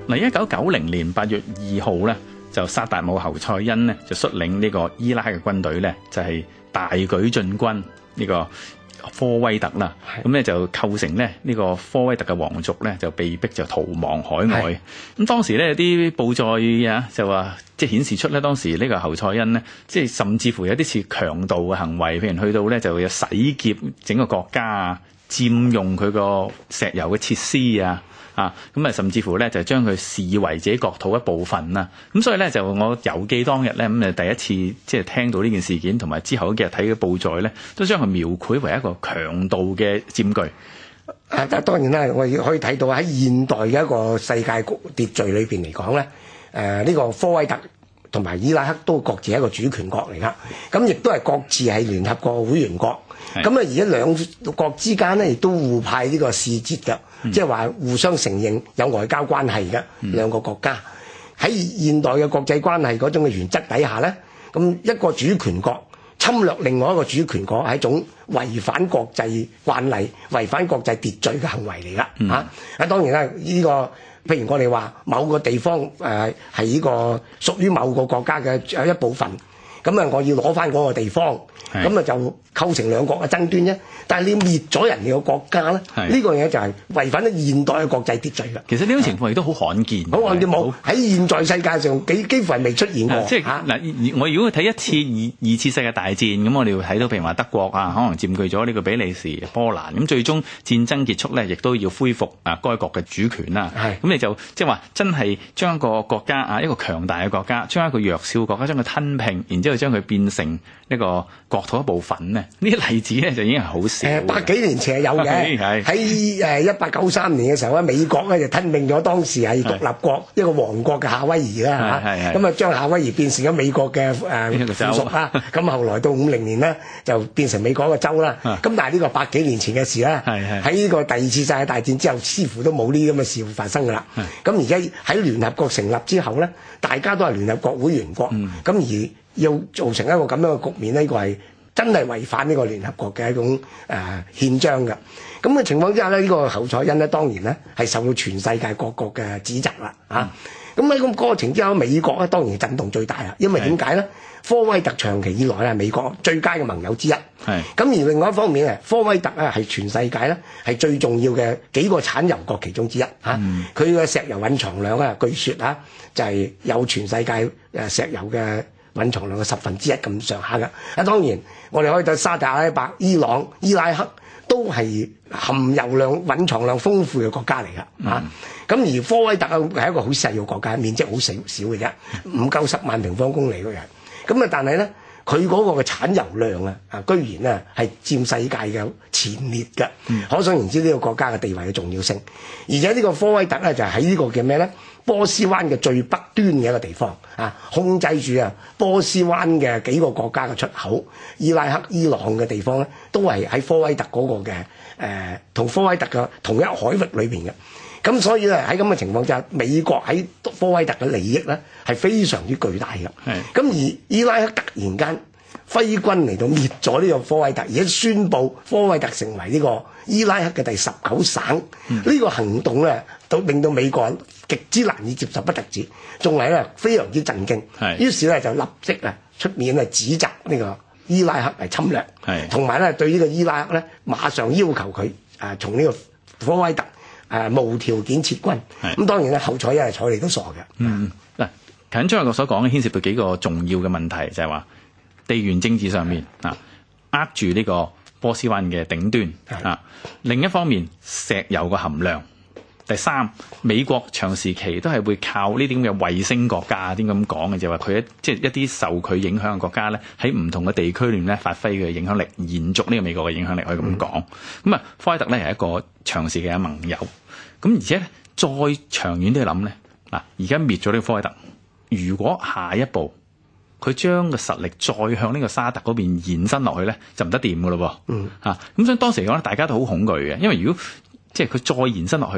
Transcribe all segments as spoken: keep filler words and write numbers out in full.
嗱，一九九零年八月二號咧，就薩達姆侯賽因呢，就率領呢個伊拉克嘅軍隊咧，就係、是、大舉進軍呢個科威特啦。咁咧就構成咧呢個科威特嘅皇族咧就被逼就逃亡海外。咁當時咧有啲報載啊就話，即係顯示出咧當時呢個侯賽因呢，即係甚至乎有啲似強盜嘅行為，譬如去到咧就有洗劫整個國家啊，佔用佢個石油嘅設施啊。啊，咁啊，甚至乎咧就將佢視為自己國土一部分啦。咁所以咧就我遊記當日咧咁誒第一次即係聽到呢件事件，同埋之後幾日睇嘅報載咧，都將佢描繪為一個強盜嘅佔據。 啊，但當然啦，我亦可以睇到喺現代嘅一個世界秩序裏邊嚟講咧，誒、呃、呢、這個科威特同埋伊拉克都各自係一個主權國嚟噶，咁亦都係各自係聯合國會員國。咁啊，而家兩國之間咧亦都互派呢個使節嘅。即係話互相承認有外交關係嘅兩個國家，喺現代嘅國際關係嗰種嘅原則底下咧，咁一個主權國侵略另外一個主權國係一種違反國際慣例、違反國際秩序嘅行為嚟噶嚇。啊、嗯，當然啦，呢、這個譬如我哋話某個地方誒係呢個屬於某個國家嘅一部分，咁啊我要攞翻嗰個地方，咁啊就構成兩國嘅爭端啫。但係你滅咗人哋個國家咧，呢個嘢就係違反咗現代嘅國際秩序㗎。 其實呢種情況亦都好罕見， 好罕見冇喺現在世界上幾幾乎係未出現過。 即係嗱，我如果睇一次二二次世界大戰，咁我哋會睇到譬如話德國啊，可能佔據咗呢個比利時、波蘭，咁最終戰爭結束咧，亦都要恢復啊該國嘅主權啦。係咁你就即係話真係將一個國家啊，一個強大嘅國家，將一個弱小嘅國家將佢吞併，然之後將佢變成一個國土一部分咧，呢啲例子咧就已經係好少。 誒百幾年前係有嘅，喺誒一八九三年嘅時候咧，美國咧就吞併咗當時係獨立國一個王國嘅夏威夷啦嚇，咁啊將夏威夷變成咗美國嘅誒附屬啦。咁後來到五零年咧就變成美國嘅州啦。咁但係呢個百幾年前嘅事啦，喺呢個第二次世界大戰之後，似乎都冇呢啲咁嘅事發生㗎啦。咁而家喺聯合國成立之後咧，大家都係聯合國會員國，咁而要造成一個咁樣嘅局面，呢個係真係違反呢個聯合國嘅一種誒、呃、憲章嘅。咁嘅情況之下咧，呢、這個侯賽因咧當然咧係受到全世界各國嘅指責啦嚇。咁喺咁過程之後，美國咧當然震動最大啦，因為點解咧？科威特長期以來咧係美國最佳嘅盟友之一。係咁而另外一方面咧，科威特咧係全世界咧係最重要嘅幾個產油國其中之一嚇。佢嘅、嗯、石油蘊藏量咧，據說啊就係、是、有全世界誒石油嘅蘊藏量嘅十分之一咁上下㗎。啊，當然我哋可以睇沙特阿拉伯、伊朗、伊拉克都係含油量、蘊藏量豐富嘅國家嚟㗎嚇。咁、嗯、而科威特係一個好細嘅國家，面積好細少嘅啫，唔夠十萬平方公里嘅人。咁啊，但係咧，佢嗰個嘅產油量啊，啊，居然咧係佔世界嘅前列嘅，嗯、可想而知呢個國家嘅地位嘅重要性。而且呢個科威特咧就喺呢個叫咩咧？波斯灣嘅最北端嘅一個地方啊，控制住啊波斯灣嘅幾個國家嘅出口，伊拉克、伊朗嘅地方咧，都係喺科威特嗰個嘅誒，同、呃、科威特嘅同一海域裏邊嘅。咁所以咧喺咁嘅情況之下，美國喺科威特嘅利益咧係非常之巨大嘅。咁是而伊拉克突然間揮軍嚟到滅咗呢個科威特，而且宣布科威特成為呢個伊拉克嘅第十九省。呢、嗯、個行動咧，都令到美國極之難以接受，不特止，仲係咧非常之震驚。是於是咧就立即啊出面啊指責呢個伊拉克係侵略，同埋咧對呢個伊拉克咧馬上要求佢啊從呢個科威特。誒、啊、無條件撤軍，咁是當然咧，侯賽因係睬你都傻嘅。嗯，嗱，頭先張偉國所講嘅牽涉到幾個重要嘅問題，就係、是、話地緣政治上面啊，握住呢個波斯灣嘅頂端是啊。另一方面，石油嘅含量。第三，美國長時期都係會靠呢啲咁嘅衛星國家，點咁講嘅就係話佢一即係一啲受佢影響嘅國家咧，喺唔同嘅地區裏面咧發揮嘅影響力，延續呢個美國嘅影響力，可以咁講。咁啊、嗯，科威特咧係一個長時期嘅盟友。咁而且咧，再長遠啲去諗咧，嗱，而家滅咗呢個科威特，如果下一步佢將個實力再向呢個沙特嗰邊延伸落去咧，就唔得掂噶咯噃。嗯，嚇咁所以當時嚟講咧，大家都好恐懼嘅，因為如果即係佢再延伸落去嘅咧，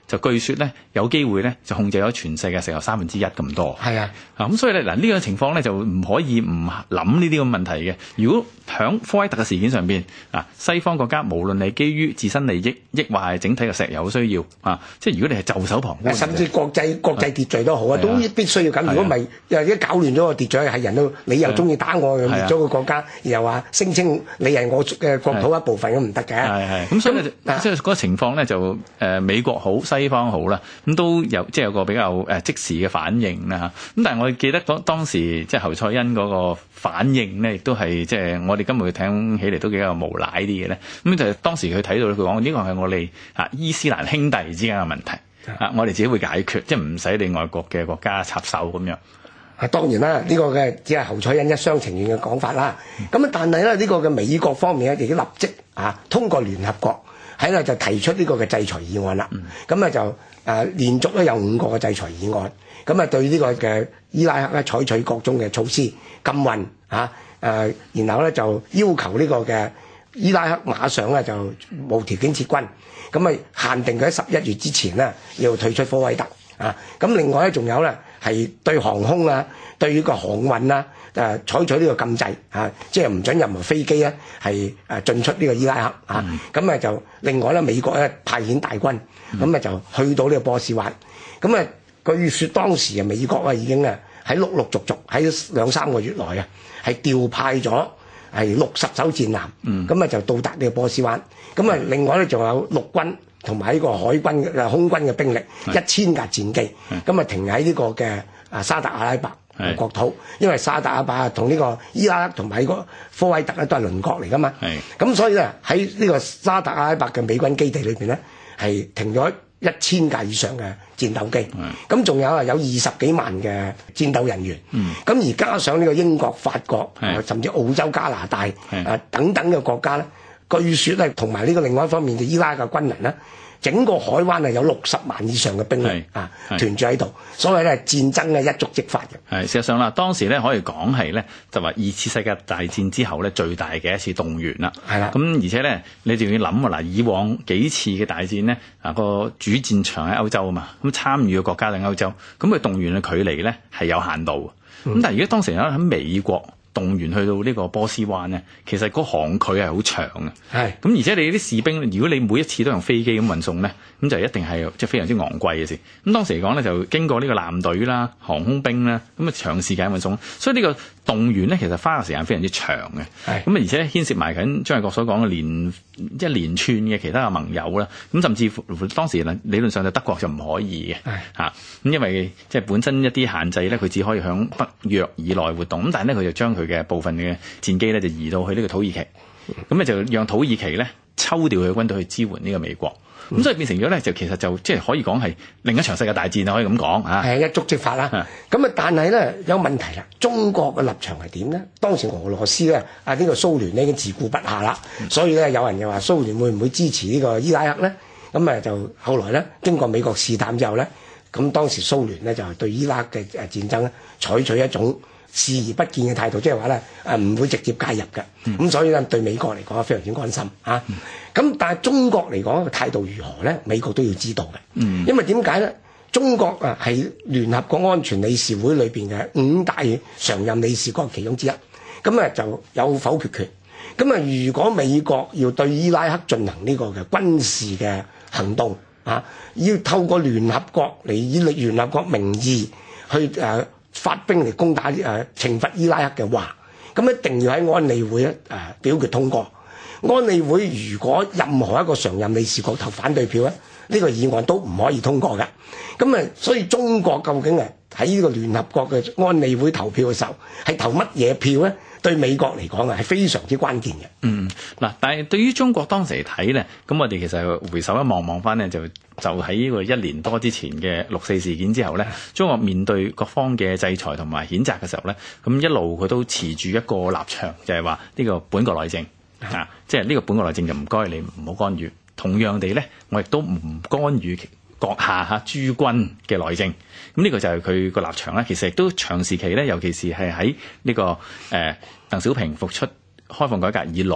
就據說咧有機會咧就控制咗全世界石油三分之一咁多。 係啊， 啊咁所以咧嗱呢個情況咧就唔可以唔諗呢啲咁問題嘅。如果響科威特嘅事件上邊啊，西方國家無論係基於自身利益，抑或係整體嘅石油需要啊，即係如果你係袖手旁觀， 甚至國際國際秩序都好啊，都必須要咁。如果唔係，又一搞亂咗個秩序，係人都你又中意打我，又滅咗個國家，又話聲稱你係我嘅國土一部分，咁唔得嘅。 係係。咁所以即係嗰個情況咧，就誒美國好，西方好啦，咁都有即係有個比較誒即時嘅反應啦嚇。咁但係我記得當當時即係侯賽因嗰個反應咧，亦都係即係我哋今日聽起嚟都比較無賴啲嘅咧。咁就係當時佢睇到佢講呢個係我哋啊伊斯蘭兄弟之間嘅問題啊，我哋自己會解決，即係唔使你外國嘅國家插手咁樣。 啊，當然啦，呢、這個嘅只係侯賽因一廂情願嘅講法啦。咁啊，但係咧呢、這個嘅美國方面咧，亦都立即啊通過聯合國喺度就提出呢個嘅制裁議案啦。咁啊、嗯、就誒、啊、連續咧有五個嘅制裁議案，咁啊對呢個嘅伊拉克咧採取各種嘅措施禁運啊誒、啊，然後咧就要求呢個嘅伊拉克馬上咧就無條件撤軍，咁啊限定佢喺十一月之前咧要退出科威特啊。咁另外咧仲有咧係對航空啊，對呢個航運啊誒、啊、採取呢個禁制啊，即係唔准任何飛機咧係誒進出呢個伊拉克啊。咁啊、嗯、就另外咧美國咧派遣大軍，咁啊、嗯、就去到呢個波斯灣。咁啊據説當時啊美國啊已經啊喺陸陸續續喺兩三個月內啊係調派咗係六十艘戰艦，咁啊、嗯、就到達呢個波斯灣。咁啊另外咧仲有陸軍同埋呢個海軍嘅空軍嘅兵力一千架戰機，咁啊停喺呢個嘅啊沙特阿拉伯國土，因為沙特阿拉伯同呢個伊拉克同埋呢個科威特咧都係鄰國嚟噶嘛，咁所以咧喺呢個沙特阿拉伯嘅美軍基地裏邊咧係停咗一千架以上嘅戰鬥機，咁仲有啊有二十幾萬嘅戰鬥人員，咁而加上呢個英國、法國，甚至澳洲、加拿大啊等等嘅國家咧，據說咧同埋呢個另外一方面嘅伊拉克軍人咧，整個海灣係有六十萬以上嘅兵力啊團住喺度，所謂咧戰爭咧一觸即發嘅。係事實上啦，當時咧可以講係咧就話二次世界大戰之後咧最大嘅一次動員啦。係啦，咁而且咧你仲要諗啊嗱，以往幾次嘅大戰咧啊個主戰場喺歐洲啊嘛，咁參與嘅國家喺歐洲，咁佢動員嘅距離咧係有限度嘅。咁、嗯、但係而家當時咧喺美國動員去到呢個波斯灣咧，其實個航距係好長嘅。係咁，而且你啲士兵，如果你每一次都用飛機咁運送咧，咁就一定係即係非常之昂貴嘅事。咁當時嚟講咧，就經過呢個艦隊啦、航空兵啦，咁啊長時間運送，所以呢個動員咧其實花嘅時間非常之長嘅。係咁啊，而且牽涉埋緊張衛國所講嘅連一連串嘅其他嘅盟友啦。咁甚至乎當時理論上就德國就唔可以嘅。係嚇咁，因為即係本身一啲限制咧，佢只可以響北約以內活動。咁但係咧，佢就將佢嘅部分嘅戰機咧就移到去呢個土耳其，咁咧就讓土耳其咧抽調佢嘅軍隊去支援呢個美國，咁、嗯、所以變成咗咧就其實就即係可以講係另一場世界大戰啊，可以咁講啊。係一觸即發啦。咁啊，但係咧有問題啦，中國嘅立場係點咧？當時俄羅斯咧啊呢個蘇聯咧已經自顧不暇啦，嗯、所以咧有人又話蘇聯會唔會支持呢個伊拉克咧？咁啊就後來咧經過美國試探之後咧，咁當時蘇聯咧就對伊拉克嘅誒戰爭咧採取一種視而不見嘅態度，即係話咧誒唔會直接介入嘅，咁、嗯、所以咧對美國嚟講非常之安心嚇。咁、嗯、但係中國嚟講個態度如何咧？美國都要知道嘅，嗯、因為點解咧？中國啊係聯合國安全理事會裏邊嘅五大常任理事國其中之一，咁啊就有否決權。咁啊如果美國要對伊拉克進行呢個嘅軍事嘅行動啊，要透過聯合國嚟以聯合國名義去誒、啊發兵嚟攻打誒、呃、懲罰伊拉克嘅話，咁一定要喺安理會咧誒、呃、表決通過。安理會如果任何一個常任理事國投反對票咧，呢、這個議案都唔可以通過嘅。咁啊，所以中國究竟係喺呢個聯合國嘅安理會投票嘅時候，係投乜嘢票咧？對美國嚟講啊，係非常之關鍵嘅。嗯，嗱， 但係對於中國當時嚟睇咧，咁我哋其實回首一望望翻咧，就就喺呢個一年多之前嘅六四事件之後咧，中國面對各方嘅制裁同埋譴責嘅時候咧，咁一路佢都持住一個立場，就係話呢個本國內政啊，即係呢個本國內政就唔該你唔好干預。同樣地咧，我亦都唔干預閣下嚇諸軍嘅內政。咁呢個就係佢個立場啦。其實亦都長時期咧，尤其是係喺呢個誒、呃、鄧小平復出開放改革以來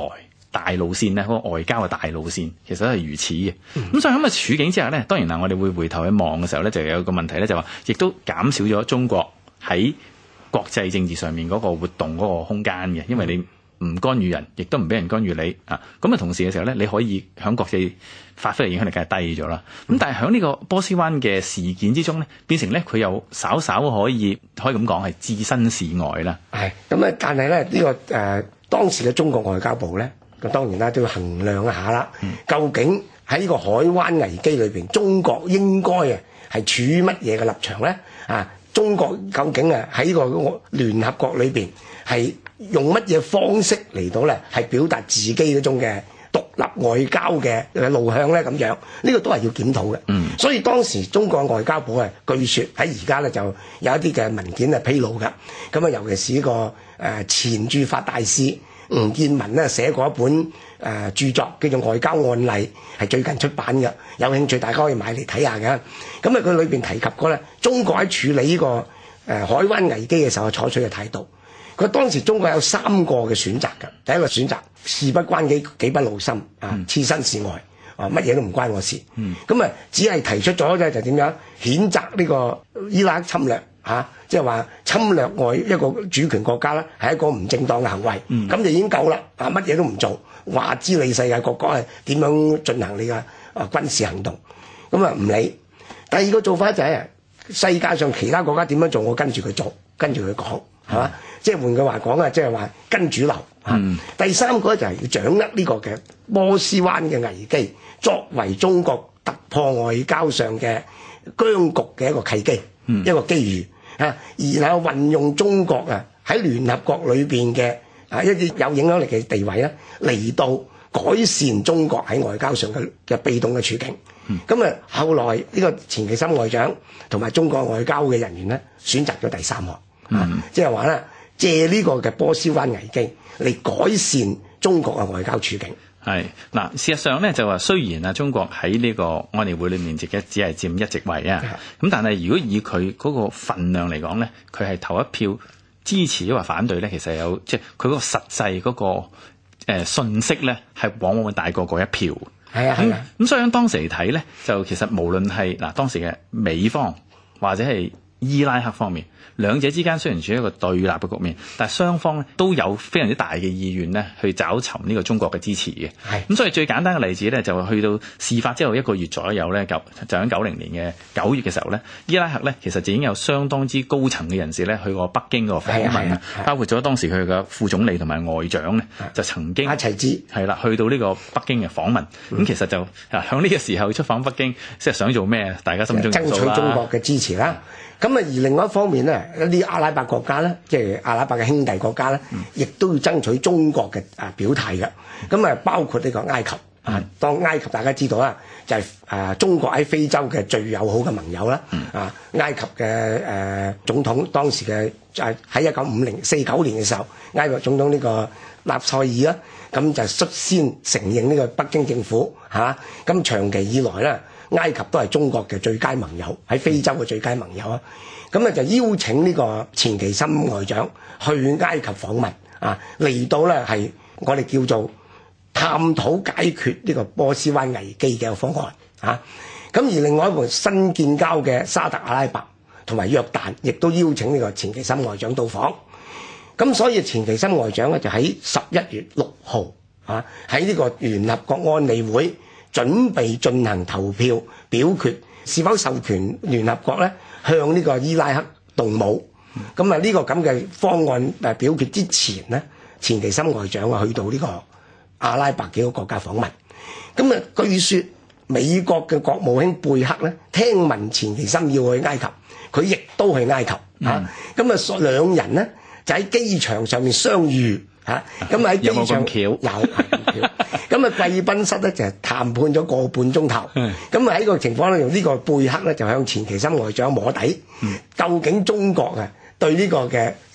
大路線咧，嗰個外交嘅大路線其實都係如此嘅。咁、嗯、所以喺咁嘅處境之下咧，當然啦，我哋會回頭去望嘅時候咧，就有一個問題咧，就話亦都減少咗中國喺國際政治上面嗰個活動嗰個空間嘅，因為你唔干預人，亦都唔俾人干預你啊。咁啊，同時嘅時候咧，你可以喺國際發揮嘅影響力梗係低咗啦。咁、嗯、但係喺呢個波斯灣嘅事件之中咧，變成咧佢又稍稍可以可以咁講係置身事外啦。係咁啊，但係咧呢、這個誒、呃、當時嘅中國外交部咧，咁當然啦都要衡量一下啦、嗯。究竟喺呢個海灣危機裏邊，中國應該啊係處於乜嘢嘅立場咧？啊，中國究竟啊喺呢個聯合國裏邊係用乜嘢方式嚟到咧，係表達自己嗰種嘅獨立外交嘅路向咧？咁樣呢個都係要檢討嘅。嗯，所以當時中國外交部啊，據說喺而家咧就有一啲嘅文件係披露㗎。咁啊，尤其是呢個誒前駐法大使吳建文咧寫過一本誒、呃、著作叫做《外交案例》，係最近出版嘅。有興趣大家可以買嚟睇下嘅。咁啊，佢裏邊提及過咧，中國喺處理呢、這個誒、呃、海灣危機嘅時候採取嘅態度。佢當時中國有三個嘅選擇㗎。第一個選擇，事不關己，己不勞心啊，置身事外啊，乜嘢都唔關我事。咁、嗯、啊，只係提出咗啫，就點樣譴責呢個伊拉克侵略啊，即係話侵略外一個主權國家咧，係一個唔正當嘅行為。咁、嗯、就已經夠啦啊，乜嘢都唔做，話知你世界各國係點樣進行你嘅啊軍事行動，咁啊唔理。第二個做法就係、是、世界上其他國家點樣做，我跟住佢做，跟住佢講，係嘛？即係換句話講啊，即係話跟主流。嗯。第三個就係要掌握呢個嘅波斯灣嘅危機，作為中國突破外交上嘅僵局嘅一個契機，嗯、一個機遇啊。然後運用中國啊喺聯合國裏邊嘅啊一啲有影響力嘅地位咧，嚟到改善中國喺外交上嘅嘅被動嘅處境。咁、嗯、啊，後來呢個錢其琛外長同埋中國外交嘅人員咧，選擇咗第三項，嗯、即係話咧。借呢個嘅波斯灣危機嚟改善中國嘅外交處境。 係嗱，事實上咧就話雖然啊，中國喺呢個安理會裏面只係只係佔一席位啊，咁但係如果以佢嗰個份量嚟講咧，佢係投一票支持抑或反對咧，其實有即係佢嗰個實際嗰個誒信息咧，係往往會大過嗰一票。係啊係啊，咁所以喺當時嚟睇咧，就其實無論係嗱當時嘅美方或者係伊拉克方面，兩者之間雖然處於一個對立嘅局面，但係雙方咧都有非常之大嘅意願咧去找尋呢個中國嘅支持嘅。係咁，所以最簡單嘅例子咧就去到事發之後一個月左右咧，就就喺九零年嘅九月嘅時候咧，伊拉克咧其實就已經有相當之高層嘅人士咧去過北京嗰個訪問啊，包括咗當時佢嘅副總理同埋外長咧，就曾經一齊知係啦，去到呢個北京嘅訪問。咁、嗯、其實就啊喺呢個時候出訪北京，即係想做咩？大家心中有數啦。爭取中國嘅支持啦。咁啊，而另外一方面咧，一啲阿拉伯國家咧，即係阿拉伯嘅兄弟國家咧，亦、嗯、都要爭取中國嘅啊表態嘅。咁啊，包括呢個埃及啊、嗯，當埃及大家知道啦，就係、是、啊中國喺非洲嘅最友好嘅盟友啦、嗯。啊，埃及嘅誒、呃、總統當時嘅就係喺一九五零四九年嘅時候，埃及總統呢個納賽爾啦，咁就率先承認呢個北京政府嚇。咁、啊、長期以來咧，埃及都係中國嘅最佳盟友，喺非洲嘅最佳盟友啊！咁啊就邀請呢個錢其琛外長去埃及訪問啊，嚟到咧係我哋叫做探討解決呢個波斯灣危機嘅方案啊！咁而另外一個新建交嘅沙特阿拉伯同埋約旦，亦都邀請呢個錢其琛外長到訪。咁所以錢其琛外長咧就喺十一月六號啊，喺呢個聯合國安理會準備進行投票表決，是否授權聯合國咧向呢個伊拉克動武？咁啊呢個咁嘅方案誒表決之前咧，錢其琛外長啊去到呢個阿拉伯幾個國家訪問。咁啊據說美國嘅國務卿貝克咧，聽聞錢其琛要去埃及，佢亦都去埃及、嗯、啊。咁啊兩人咧就喺機場上面相遇嚇。咁喺機場有咁巧。咁啊，貴賓室咧就係談判咗個半鐘頭。咁啊喺個情況咧，用呢個貝克咧就向錢其琛外長摸底、嗯，究竟中國啊對呢個嘅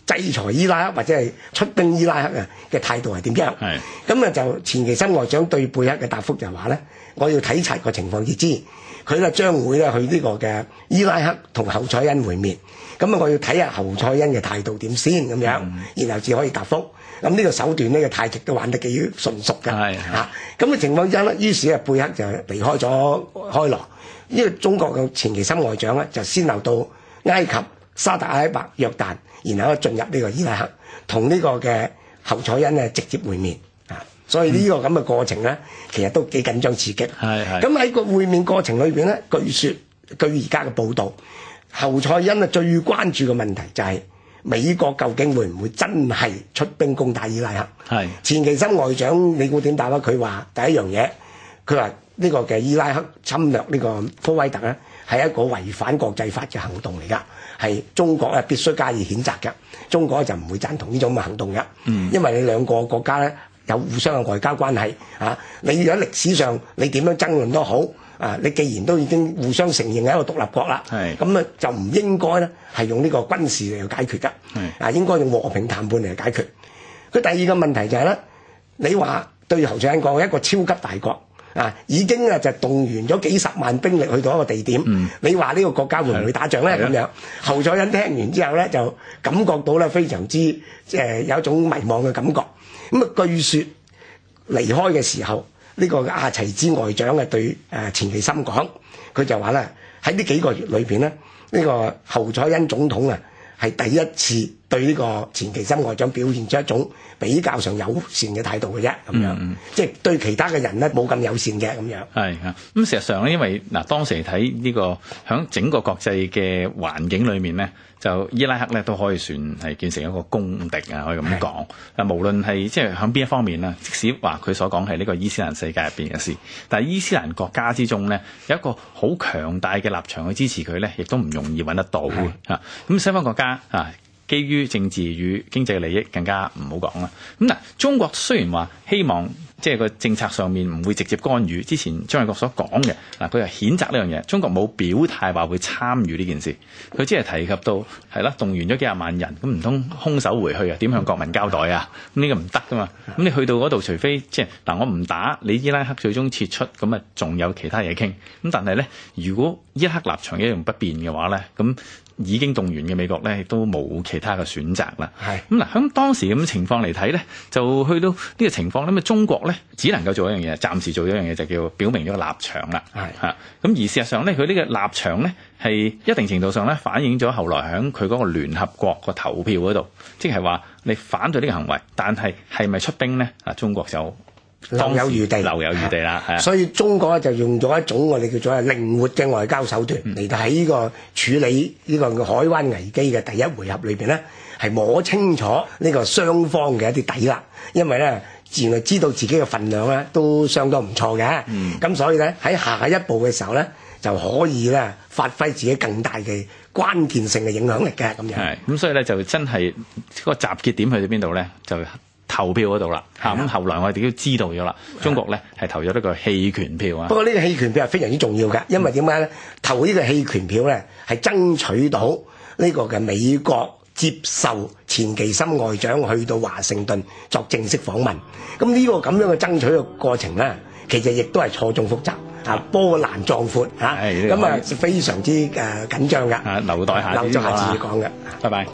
制裁伊拉克或者係出兵伊拉克啊嘅態度係點樣？係咁啊，就錢其琛外長對貝克嘅答覆就話咧，我要體察個情況而知，佢咧將會咧去呢個嘅伊拉克同侯賽因會面，咁啊我要睇下侯賽因嘅態度點先咁樣，嗯、然後至可以答覆。咁呢個手段呢個太極都玩得幾純熟㗎，嚇咁嘅情況之下咧，於是啊貝克就離開咗開羅，呢個中國嘅錢其琛外長咧就先後到埃及、沙特阿拉伯、約旦，然後咧進入呢個伊拉克，同呢個嘅侯賽因咧直接會面啊，所以呢個咁嘅過程咧，嗯、其實都幾緊張刺激。係係。咁喺個會面過程裏邊咧，據說據而家嘅報導，侯賽因啊最關注嘅問題就係、是。美國究竟會唔會真係出兵攻打伊拉克？係錢其琛外長，你估點答啊？佢話第一樣嘢，佢話呢個嘅伊拉克侵略呢個科威特咧，係一個違反國際法嘅行動嚟㗎，係中國咧必須加以譴責嘅。中國就唔會贊同呢種嘅行動㗎，嗯、因為你兩個國家咧有互相嘅外交關係啊。你喺歷史上你點樣爭論都好。啊！你既然都已經互相承認係一個獨立國啦，咁啊就唔應該咧係用呢個軍事嚟解決㗎，啊應該用和平談判嚟解決。佢第二個問題就係、是、咧，你話對侯賽因講一個超級大國啊，已經啊就動員咗幾十萬兵力去到一個地點，嗯、你話呢個國家會唔會打仗咧？咁樣侯賽因聽完之後咧就感覺到咧非常之即係、呃、有一種迷茫嘅感覺。咁啊據說離開嘅時候。呢個阿齊茲外長嘅對誒錢其琛講，佢就話咧喺呢幾個月裏邊咧，呢個侯賽因總統啊係第一次對呢個錢其琛外長表現出一種比較上友善嘅態度嘅啫，咁樣，嗯、即係對其他嘅人咧冇咁友善嘅咁樣。係啊，咁事實上咧，因為嗱當時嚟睇呢個響整個國際嘅環境裏面咧，就伊拉克咧都可以算係建成一個公敵啊，可以咁講。啊，無論係即係響邊一方面啦，即使話佢所講係呢個伊斯蘭世界入邊嘅事，但係伊斯蘭國家之中咧有一個好強大嘅立場去支持佢咧，亦都唔容易揾得到嘅嚇。咁西方國家啊，基於政治與經濟利益更加唔好講啦。咁嗱，中國雖然話希望即係個政策上面唔會直接干預，之前張衛國所講嘅嗱，佢又譴責呢樣嘢，中國冇表態話會參與呢件事，佢只係提及到係啦，動員咗幾廿萬人，咁唔通空手回去啊？點向國民交代啊？咁呢個唔得噶嘛。咁你去到嗰度，除非即係嗱，我唔打你伊拉克最終撤出，咁啊仲有其他嘢傾。咁但係咧，如果伊拉克立場一樣不變嘅話咧，咁已經動員嘅美國咧，亦都冇其他嘅選擇啦。係咁嗱，響當時咁嘅情況嚟睇咧，就去到呢個情況咧，咁啊中國咧只能夠做一樣嘢，暫時做一樣嘢就叫表明咗個立場啦。係嚇，咁而事實上咧，佢呢個立場咧係一定程度上咧反映咗後來響佢嗰個聯合國個投票嗰度，即係話你反對呢個行為，但係係咪出兵咧？啊，中國就留有餘地，留有餘地啦。係，所以中國就用咗一種我哋叫做係靈活嘅外交手段嚟到喺呢個處理呢個海灣危機嘅第一回合裏邊咧，係摸清楚呢個雙方嘅一啲底啦。因為咧，原來知道自己嘅份量咧都相當唔錯嘅。咁、嗯、所以咧喺下一步嘅時候咧，就可以咧發揮自己更大嘅關鍵性嘅影響力嘅咁樣。係，咁所以咧就真係個集結點去到邊度咧就投票嗰度啦，嚇咁後來我哋都知道咗啦，中國咧係投咗呢個棄權票啊。不過呢個棄權票係非常之重要嘅，因為點解咧？投呢個棄權票咧係爭取到呢個嘅美國接受錢其琛外長去到華盛頓作正式訪問。咁呢個咁樣嘅爭取嘅過程咧，其實亦都係錯綜複雜啊，波瀾壯闊嚇，咁啊非常之誒緊張㗎。啊，留待下留待下次講嘅。拜拜。